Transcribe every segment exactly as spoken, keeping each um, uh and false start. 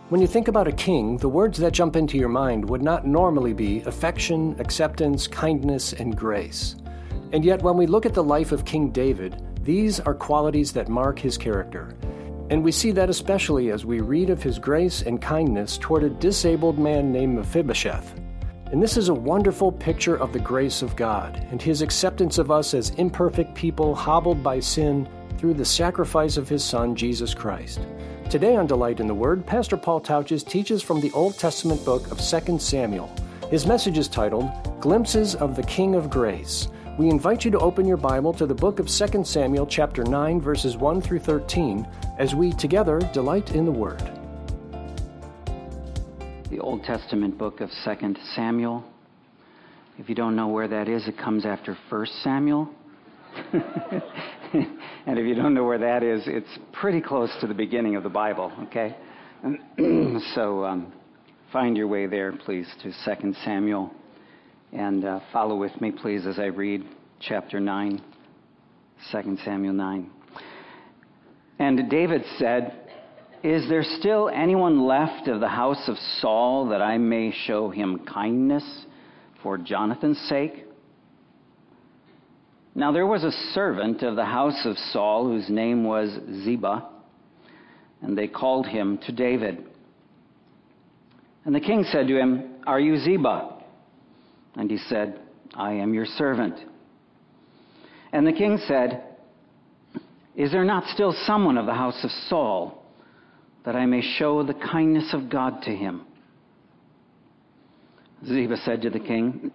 When you think about a king, the words that jump into your mind would not normally be affection, acceptance, kindness, and grace. And yet when we look at the life of King David, these are qualities that mark his character. And we see that especially as we read of his grace and kindness toward a disabled man named Mephibosheth. And this is a wonderful picture of the grace of God and his acceptance of us as imperfect people hobbled by sin through the sacrifice of his Son, Jesus Christ. Today on Delight in the Word, Pastor Paul Tauches teaches from the Old Testament book of Second Samuel. His message is titled, Glimpses of the King of Grace. We invite you to open your Bible to the book of Second Samuel chapter nine, verses one through thirteen, as we together delight in the Word. The Old Testament book of Second Samuel. If you don't know where that is, it comes after First Samuel. And if you don't know where that is, it's pretty close to the beginning of the Bible, okay? so um, find your way there, please, to Second Samuel. And uh, follow with me, please, as I read chapter nine, Second Samuel nine. And David said, "Is there still anyone left of the house of Saul that I may show him kindness for Jonathan's sake?" Now there was a servant of the house of Saul whose name was Ziba, and they called him to David. And the king said to him, "Are you Ziba?" And he said, "I am your servant." And the king said, "Is there not still someone of the house of Saul, that I may show the kindness of God to him?" Ziba said to the king,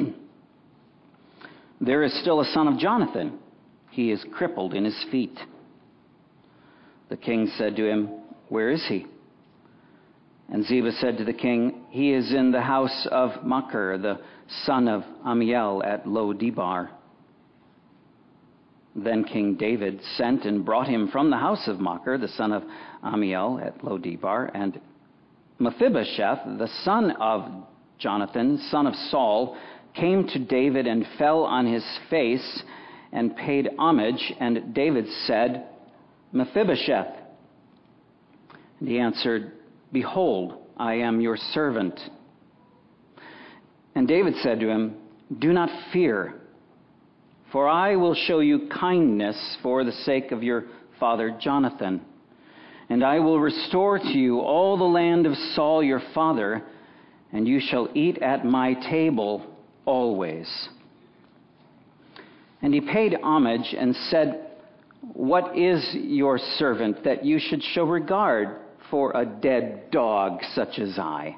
"There is still a son of Jonathan. He is crippled in his feet." The king said to him, "Where is he?" And Ziba said to the king, "He is in the house of Machir, the son of Ammiel at Lo-debar." Then King David sent and brought him from the house of Machir, the son of Ammiel at Lo-debar. And Mephibosheth, the son of Jonathan, son of Saul, came to David and fell on his face and paid homage. And David said, "Mephibosheth." And he answered, "Behold, I am your servant." And David said to him, "Do not fear, for I will show you kindness for the sake of your father Jonathan. And I will restore to you all the land of Saul your father, and you shall eat at my table always." And he paid homage and said, "What is your servant that you should show regard for a dead dog such as I?"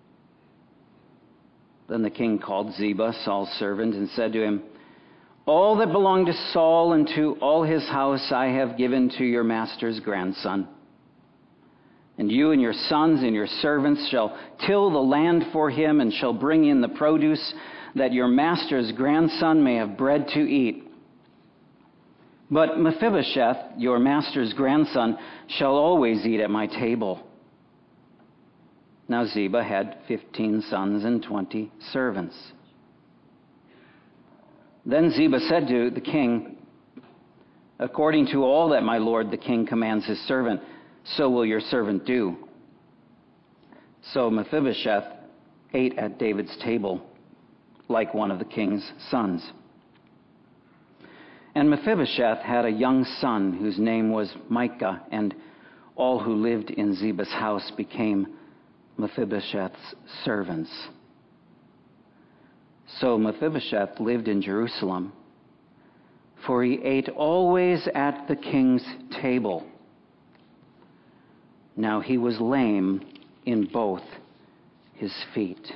Then the king called Ziba, Saul's servant, and said to him, "All that belonged to Saul and to all his house I have given to your master's grandson. And you and your sons and your servants shall till the land for him and shall bring in the produce, that your master's grandson may have bread to eat. But Mephibosheth, your master's grandson, shall always eat at my table." Now Ziba had fifteen sons and twenty servants. Then Ziba said to the king, "According to all that my lord the king commands his servant, so will your servant do." So Mephibosheth ate at David's table, like one of the king's sons. And Mephibosheth had a young son whose name was Micah, and all who lived in Ziba's house became Mephibosheth's servants. So Mephibosheth lived in Jerusalem, for he ate always at the king's table. Now he was lame in both his feet.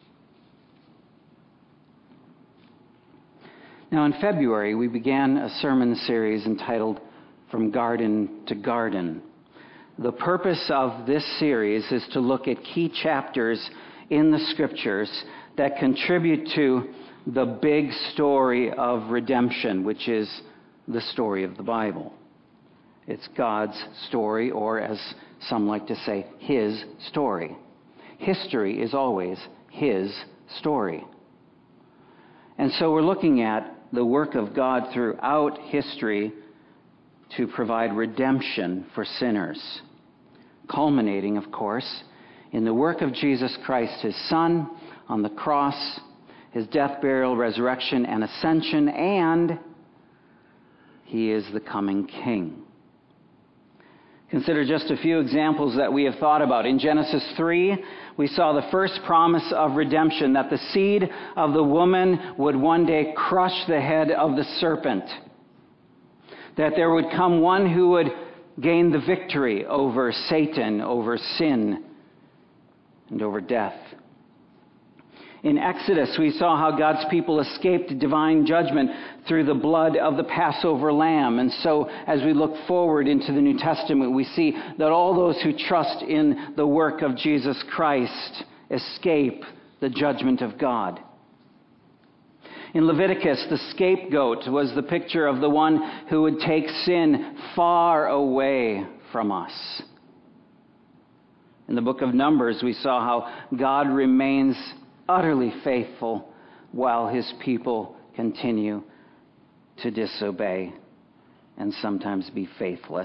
Now in February, we began a sermon series entitled From Garden to Garden. The purpose of this series is to look at key chapters in the Scriptures that contribute to the big story of redemption, which is the story of the Bible. It's God's story, or as some like to say, His story. History is always His story. And so we're looking at the work of God throughout history to provide redemption for sinners. culminating, of course, in the work of Jesus Christ, his Son, on the cross, his death, burial, resurrection, and ascension, and he is the coming King. Consider just a few examples that we have thought about. In Genesis three, we saw the first promise of redemption, that the seed of the woman would one day crush the head of the serpent, that there would come one who would gain the victory over Satan, over sin, and over death. In Exodus, we saw how God's people escaped divine judgment through the blood of the Passover lamb. And so, as we look forward into the New Testament, we see that all those who trust in the work of Jesus Christ escape the judgment of God. In Leviticus, the scapegoat was the picture of the one who would take sin far away from us. In the book of Numbers, we saw how God remains utterly faithful while his people continue to disobey and sometimes be faithless.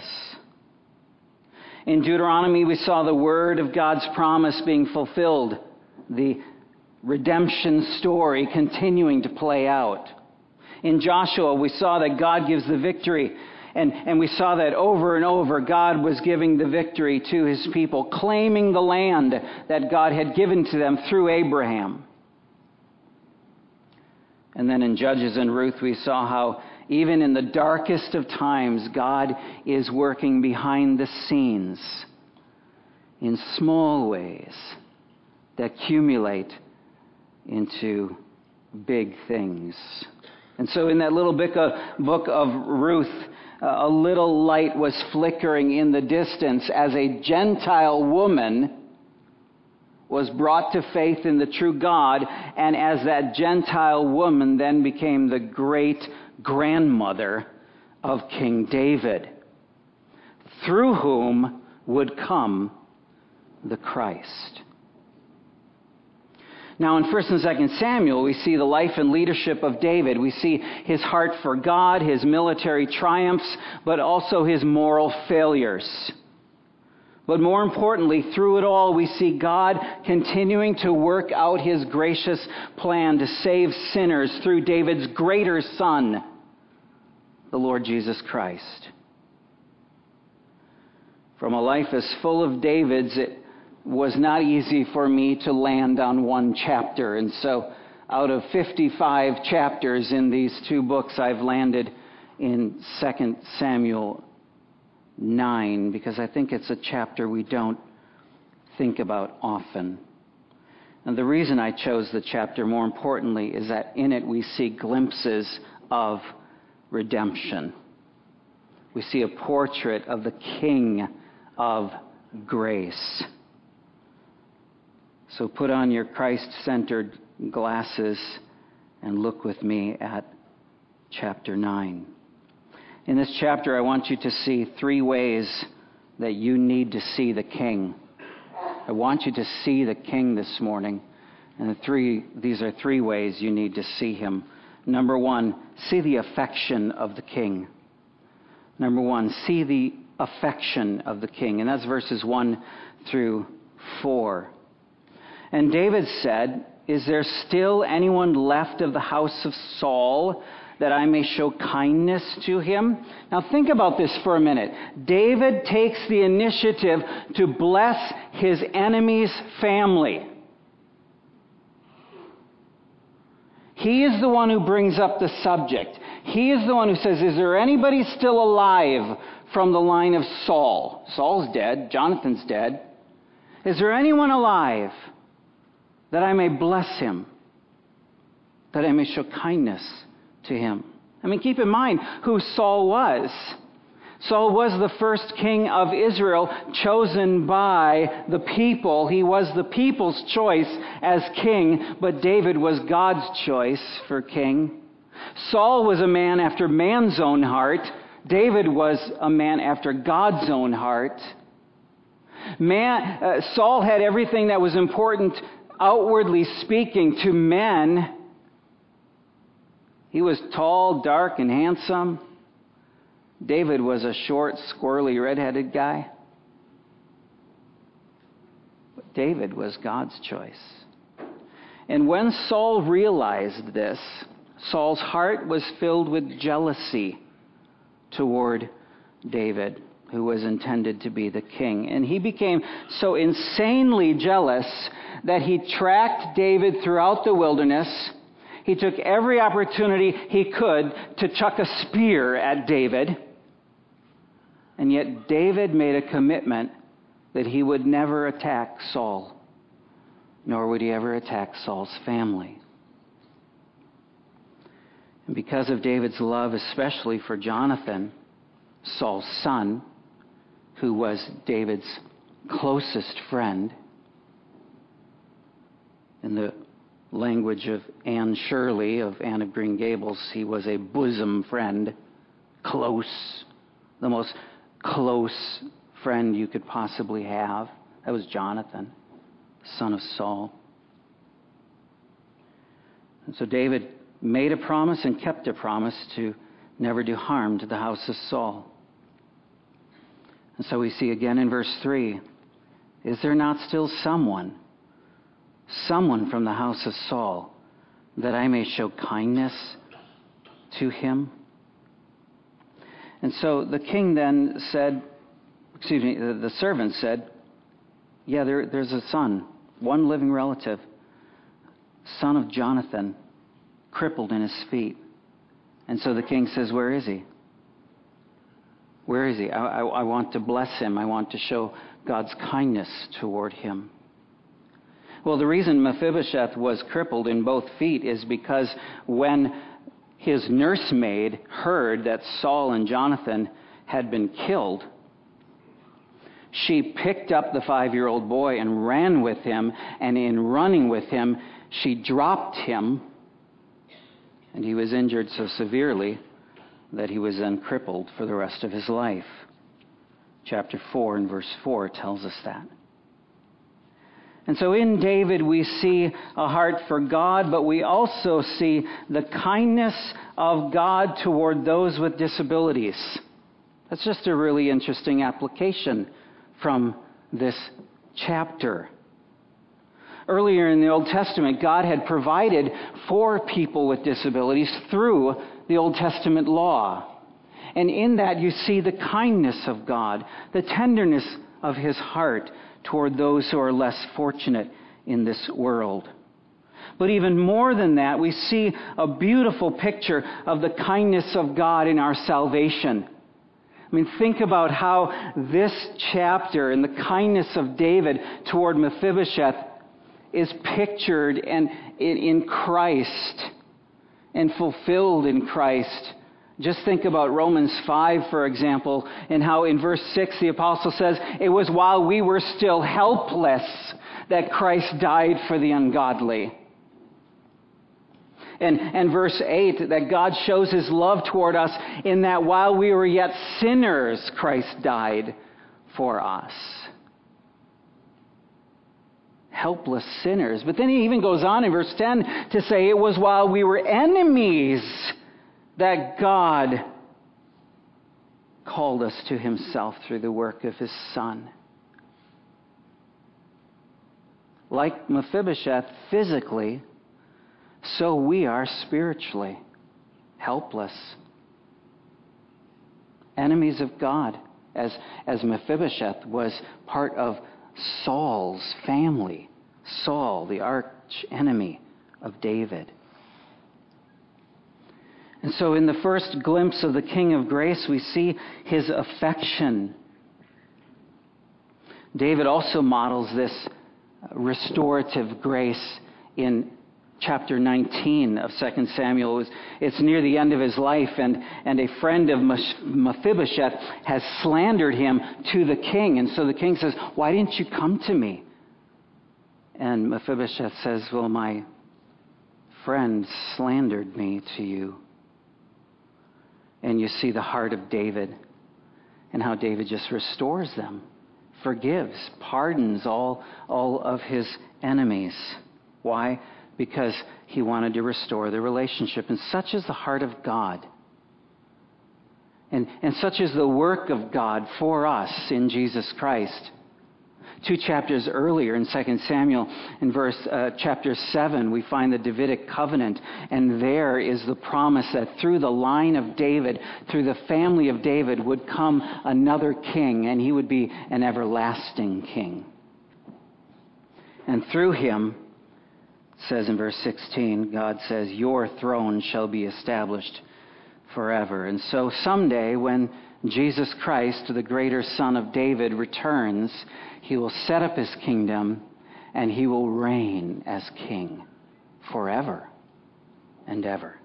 In Deuteronomy, we saw the word of God's promise being fulfilled, the redemption story continuing to play out. In Joshua, we saw that God gives the victory, and, and we saw that over and over God was giving the victory to his people, claiming the land that God had given to them through Abraham. And then in Judges and Ruth, we saw how even in the darkest of times, God is working behind the scenes in small ways that accumulate into big things. And so in that little book of, book of Ruth, uh, a little light was flickering in the distance as a Gentile woman was brought to faith in the true God, and as that Gentile woman then became the great grandmother of King David, through whom would come the Christ. Now in First and Second Samuel, we see the life and leadership of David. We see his heart for God, his military triumphs, but also his moral failures. But more importantly, through it all, we see God continuing to work out his gracious plan to save sinners through David's greater Son, the Lord Jesus Christ. From a life as full of David's, it was not easy for me to land on one chapter. And so out of fifty-five chapters in these two books, I've landed in Second Samuel nine, because I think it's a chapter we don't think about often. And the reason I chose the chapter, more importantly, is that in it we see glimpses of redemption. We see a portrait of the King of grace. So put on your Christ-centered glasses and look with me at chapter nine. In this chapter, I want you to see three ways that you need to see the King. I want you to see the King this morning. And the three, these are three ways you need to see him. Number one, see the affection of the King. Number one, see the affection of the King. And that's verses one through four. And David said, "Is there still anyone left of the house of Saul, that I may show kindness to him?" Now think about this for a minute. David takes the initiative to bless his enemy's family. He is the one who brings up the subject. He is the one who says, "Is there anybody still alive from the line of Saul?" Saul's dead. Jonathan's dead. "Is there anyone alive that I may bless him, that I may show kindness to him?" I mean, keep in mind who Saul was. Saul was the first king of Israel, chosen by the people. He was the people's choice as king, but David was God's choice for king. Saul was a man after man's own heart. David was a man after God's own heart. Man, uh, Saul had everything that was important, outwardly speaking, to men. He was tall, dark, and handsome. David was a short, squirrely, red-headed guy. David was God's choice. And when Saul realized this, Saul's heart was filled with jealousy toward David, who was intended to be the king. And he became so insanely jealous that he tracked David throughout the wilderness. He took every opportunity he could to chuck a spear at David. And yet David made a commitment that he would never attack Saul, nor would he ever attack Saul's family. And because of David's love, especially for Jonathan, Saul's son, who was David's closest friend, in the language of Anne Shirley of Anne of Green Gables, he was a bosom friend, close, the most close friend you could possibly have. That was Jonathan, son of Saul. And so David made a promise and kept a promise to never do harm to the house of Saul. And so we see again in verse three, is there not still someone, someone from the house of Saul, that I may show kindness to him? And so the king then said, excuse me, the, the servant said, yeah, there, there's a son, one living relative, son of Jonathan, crippled in his feet. And so the king says, where is he? Where is he? I, I, I want to bless him. I want to show God's kindness toward him. Well, the reason Mephibosheth was crippled in both feet is because when his nursemaid heard that Saul and Jonathan had been killed, she picked up the five-year-old boy and ran with him, and in running with him, she dropped him, and he was injured so severely that he was then crippled for the rest of his life. Chapter four and verse four tells us that. And so in David we see a heart for God, but we also see the kindness of God toward those with disabilities. That's just a really interesting application from this chapter. Earlier in the Old Testament, God had provided for people with disabilities through the Old Testament law. And in that you see the kindness of God, the tenderness of his heart toward those who are less fortunate in this world. But even more than that, we see a beautiful picture of the kindness of God in our salvation. I mean, think about how this chapter and the kindness of David toward Mephibosheth is pictured and in Christ and fulfilled in Christ. Just think about Romans five, for example, and how in verse six the apostle says, it was while we were still helpless that Christ died for the ungodly. And, and verse eight, that God shows his love toward us in that while we were yet sinners, Christ died for us. Helpless sinners. But then he even goes on in verse ten to say it was while we were enemies that God called us to himself through the work of his Son. Like Mephibosheth physically, so we are spiritually helpless. Enemies of God, as, as Mephibosheth was part of Saul's family. Saul, the arch enemy of David. And so in the first glimpse of the King of Grace, we see his affection. David also models this restorative grace in chapter nineteen of Second Samuel. It's near the end of his life, and, and a friend of Mephibosheth has slandered him to the king. And so the king says, why didn't you come to me? And Mephibosheth says, well, my friend slandered me to you. And you see the heart of David and how David just restores them, forgives, pardons all, all of his enemies. Why? Because he wanted to restore the relationship. And such is the heart of God. And, and such is the work of God for us in Jesus Christ, Two chapters earlier in Second Samuel, in verse uh, chapter seven, we find the Davidic covenant, and there is the promise that through the line of David, through the family of David, would come another king, and he would be an everlasting king. And through him, it says in verse sixteen, God says, your throne shall be established forever. And so someday when Jesus Christ, the greater Son of David, returns, he will set up his kingdom and he will reign as king forever and ever.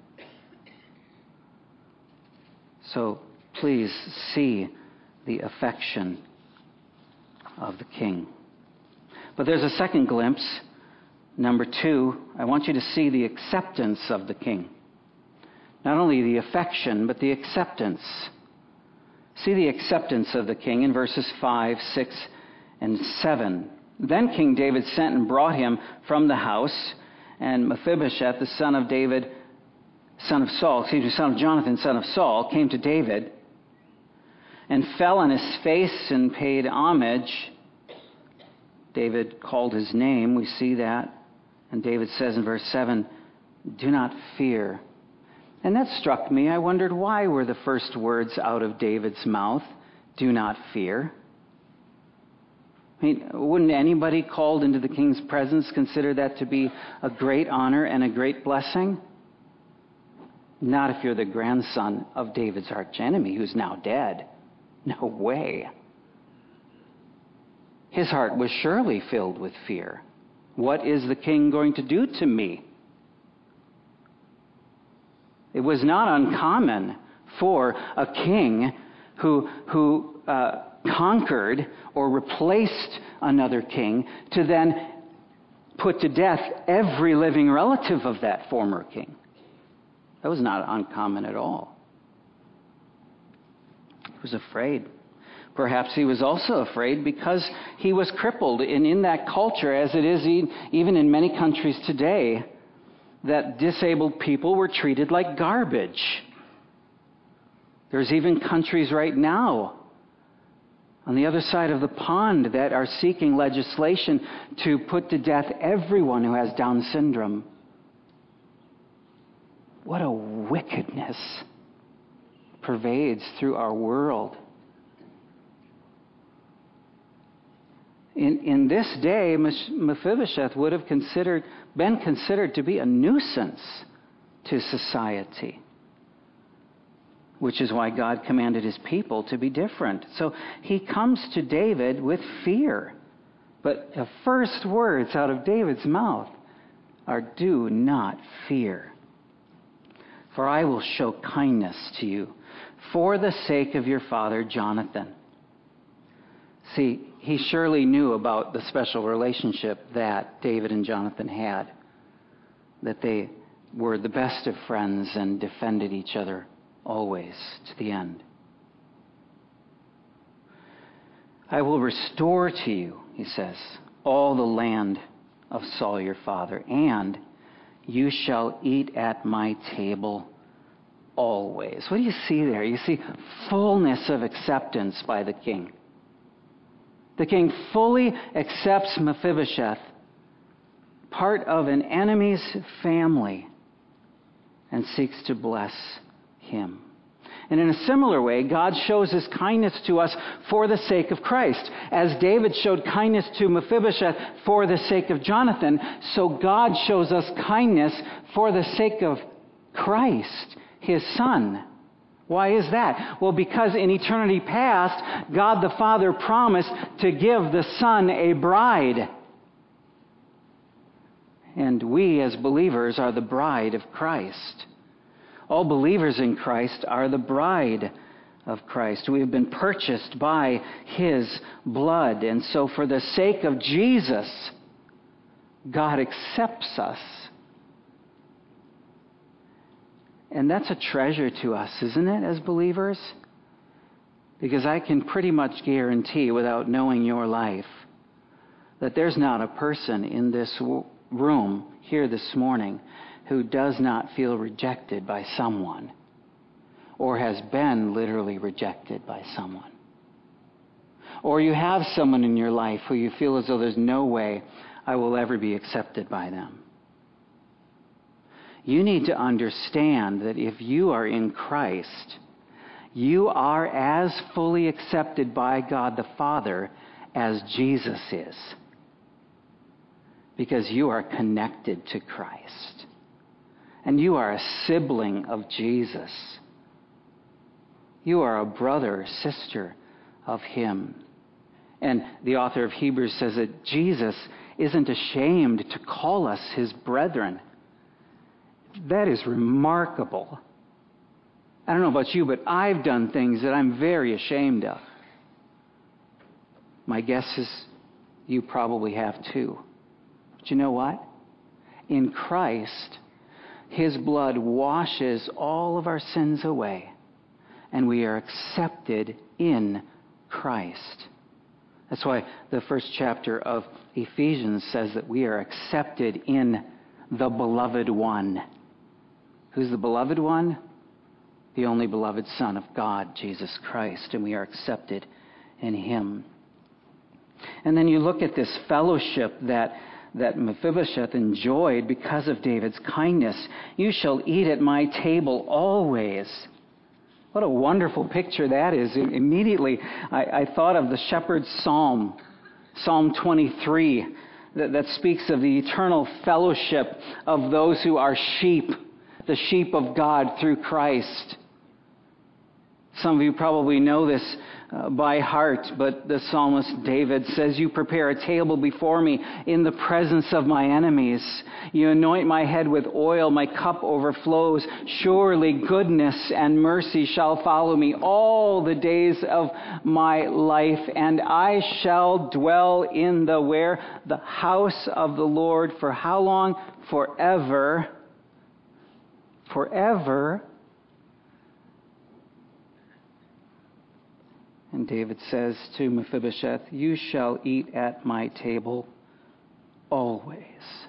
So please see the affection of the king. But there's a second glimpse. Number two, I want you to see the acceptance of the king. Not only the affection, but the acceptance. See the acceptance of the king in verses five, six, and seven. Then King David sent and brought him from the house, and Mephibosheth, the son of David, son of Saul, excuse me, son of Jonathan, son of Saul, came to David and fell on his face and paid homage. David called his name, we see that. And David says in verse seven, do not fear. And that struck me. I wondered, why were the first words out of David's mouth, do not fear? I mean, wouldn't anybody called into the king's presence consider that to be a great honor and a great blessing? Not if you're the grandson of David's archenemy, who's now dead. No way. His heart was surely filled with fear. What is the king going to do to me? It was not uncommon for a king who, who uh, conquered or replaced another king to then put to death every living relative of that former king. That was not uncommon at all. He was afraid. Perhaps he was also afraid because he was crippled. And in that culture, as it is even in many countries today, that disabled people were treated like garbage. There's even countries right now on the other side of the pond that are seeking legislation to put to death everyone who has Down syndrome. What a wickedness pervades through our world. In, in this day, Mephibosheth would have considered, been considered to be a nuisance to society, which is why God commanded his people to be different. So he comes to David with fear. But the first words out of David's mouth are, do not fear. For I will show kindness to you for the sake of your father Jonathan. See, he surely knew about the special relationship that David and Jonathan had, that they were the best of friends and defended each other always to the end. I will restore to you, he says, all the land of Saul your father, and you shall eat at my table always. What do you see there? You see fullness of acceptance by the king. The king fully accepts Mephibosheth, part of an enemy's family, and seeks to bless him. And in a similar way, God shows his kindness to us for the sake of Christ. As David showed kindness to Mephibosheth for the sake of Jonathan, so God shows us kindness for the sake of Christ, his Son. Why is that? Well, because in eternity past, God the Father promised to give the Son a bride. And we as believers are the bride of Christ. All believers in Christ are the bride of Christ. We have been purchased by his blood. And so for the sake of Jesus, God accepts us. And that's a treasure to us, isn't it, as believers? Because I can pretty much guarantee, without knowing your life, that there's not a person in this room here this morning who does not feel rejected by someone or has been literally rejected by someone. or you have someone in your life who you feel as though there's no way I will ever be accepted by them. You need to understand that if you are in Christ, you are as fully accepted by God the Father as Jesus is, because you are connected to Christ, and you are a sibling of Jesus. You are a brother or sister of Him. And the author of Hebrews says that Jesus isn't ashamed to call us His brethren. That is remarkable. I don't know about you, but I've done things that I'm very ashamed of. My guess is you probably have too. But you know what? In Christ, His blood washes all of our sins away, and we are accepted in Christ. That's why the first chapter of Ephesians says that we are accepted in the beloved one. Who's the beloved one? The only beloved Son of God, Jesus Christ, and we are accepted in Him. And then you look at this fellowship that, that Mephibosheth enjoyed because of David's kindness. You shall eat at my table always. What a wonderful picture that is. Immediately, I, I thought of the shepherd's psalm, Psalm twenty-three, that, that speaks of the eternal fellowship of those who are sheep, the sheep of God through Christ. Some of you probably know this uh, by heart, but the psalmist David says, you prepare a table before me in the presence of my enemies. You anoint my head with oil, my cup overflows. Surely goodness and mercy shall follow me all the days of my life, and I shall dwell in the where? The house of the Lord. For how long? Forever. Forever. And David says to Mephibosheth, you shall eat at my table always.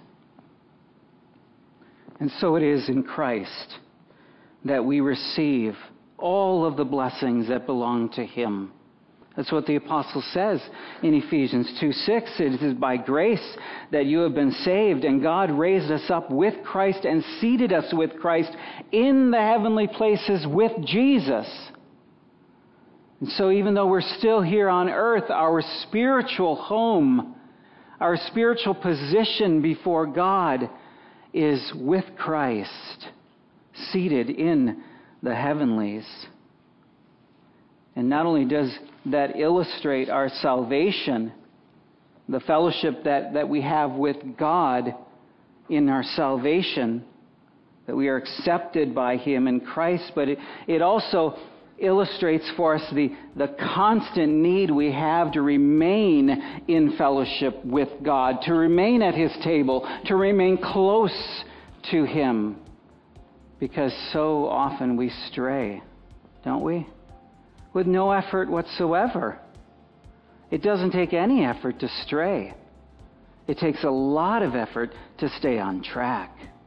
And so it is in Christ that we receive all of the blessings that belong to Him. That's what the apostle says in Ephesians two six. It is by grace that you have been saved, and God raised us up with Christ and seated us with Christ in the heavenly places with Jesus. And so even though we're still here on earth, our spiritual home, our spiritual position before God is with Christ, seated in the heavenlies. And not only does that illustrate our salvation, the fellowship that, that we have with God in our salvation, that we are accepted by Him in Christ, but it, it also illustrates for us the, the constant need we have to remain in fellowship with God, to remain at His table, to remain close to Him. Because so often we stray, don't we? With no effort whatsoever. It doesn't take any effort to stray. It takes a lot of effort to stay on track.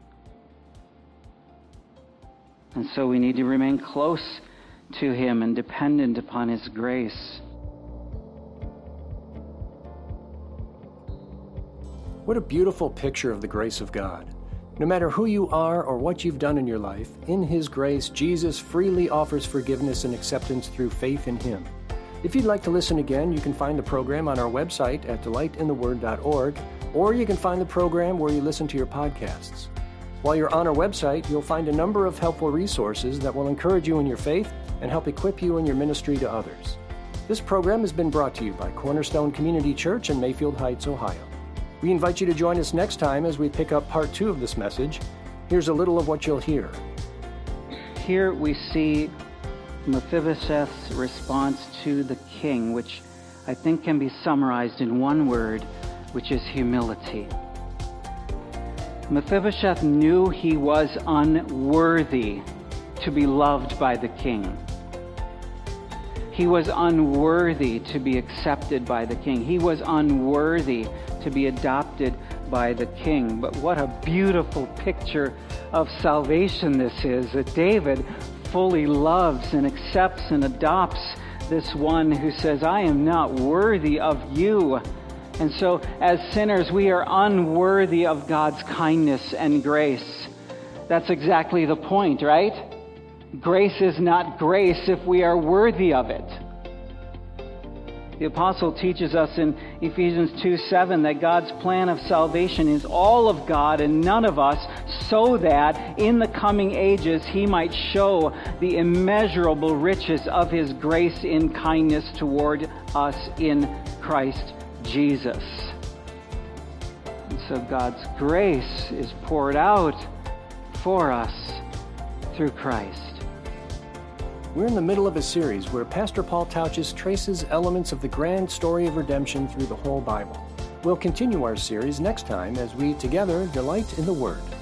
And so we need to remain close to Him and dependent upon His grace. What a beautiful picture of the grace of God. No matter who you are or what you've done in your life, in His grace, Jesus freely offers forgiveness and acceptance through faith in Him. If you'd like to listen again, you can find the program on our website at delight in the word dot org, or you can find the program where you listen to your podcasts. While you're on our website, you'll find a number of helpful resources that will encourage you in your faith and help equip you in your ministry to others. This program has been brought to you by Cornerstone Community Church in Mayfield Heights, Ohio. We invite you to join us next time as we pick up part two of this message. Here's a little of what you'll hear. Here we see Mephibosheth's response to the king, which I think can be summarized in one word, which is humility. Mephibosheth knew he was unworthy to be loved by the king. He was unworthy to be accepted by the king. He was unworthy to be adopted by the king. But what a beautiful picture of salvation this is, that David fully loves and accepts and adopts this one who says, I am not worthy of you. And so, as sinners, we are unworthy of God's kindness and grace. That's exactly the point, right? Grace is not grace if we are worthy of it. The apostle teaches us in Ephesians two seven that God's plan of salvation is all of God and none of us, so that in the coming ages He might show the immeasurable riches of His grace in kindness toward us in Christ Jesus. And so God's grace is poured out for us through Christ. We're in the middle of a series where Pastor Paul Tauchis traces elements of the grand story of redemption through the whole Bible. We'll continue our series next time as we together delight in the Word.